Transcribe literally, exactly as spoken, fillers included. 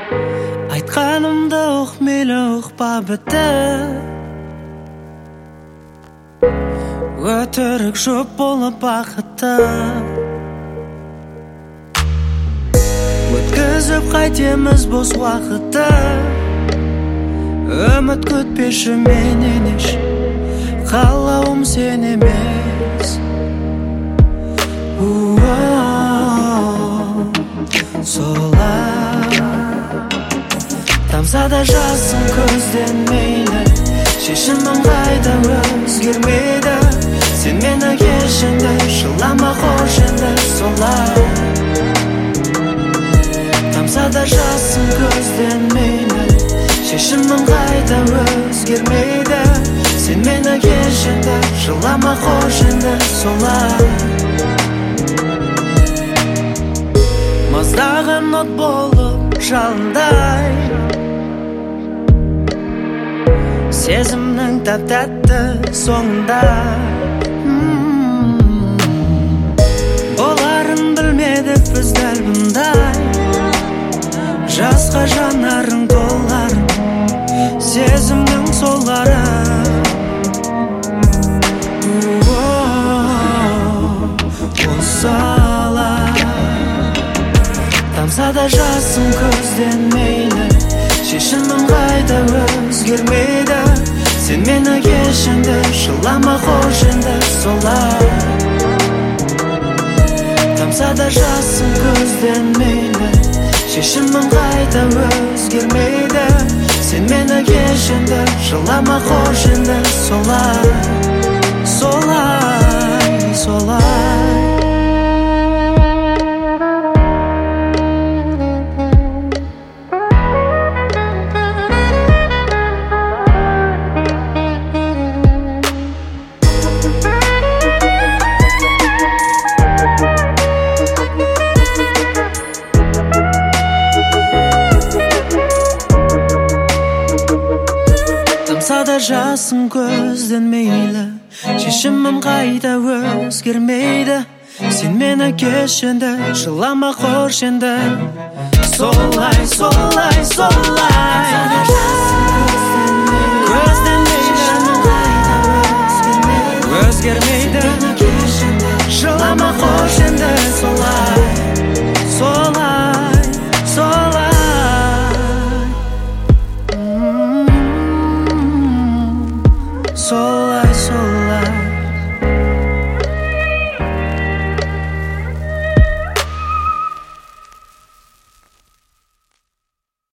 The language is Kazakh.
Айтқанымды ұқ, мейлі ұқпа бітіп, өтірік жұп болып бақытты өткізіп қайтеміз бос уақытты. Үміт күтпеші менен еш, қалауым сен емес. Солай тамса да жасым көзден мейлі, шешімім қайта өзгермейді. Сен мені кешінді, жылама қош енді. Солай тамса да жасым көзден мейлі, шешімім қайта өзгермейді. Сен мені кешінді, жылама қош енді. Солай маздаған от болып жалындай, сезімнің тәп-тәтті соңында. Боларын білмедік біз дәл бұндай, жасқа жанарың толарын, сезімнің солары. Осалай тамса да жасым көзден мейлі, шешімім қайта өзгермейді. Сен мені кешінді, жылама қош енді. Солай тамса да жасым көзден мейлі, шешімім қайта өзгермейді. Сен мені кешінді, жылама қош енді. Солай солай солай жасым көзден мейлі, шешімім қайта өзгермейді. Сен мені кешінді, жылама қош енді. Солай солай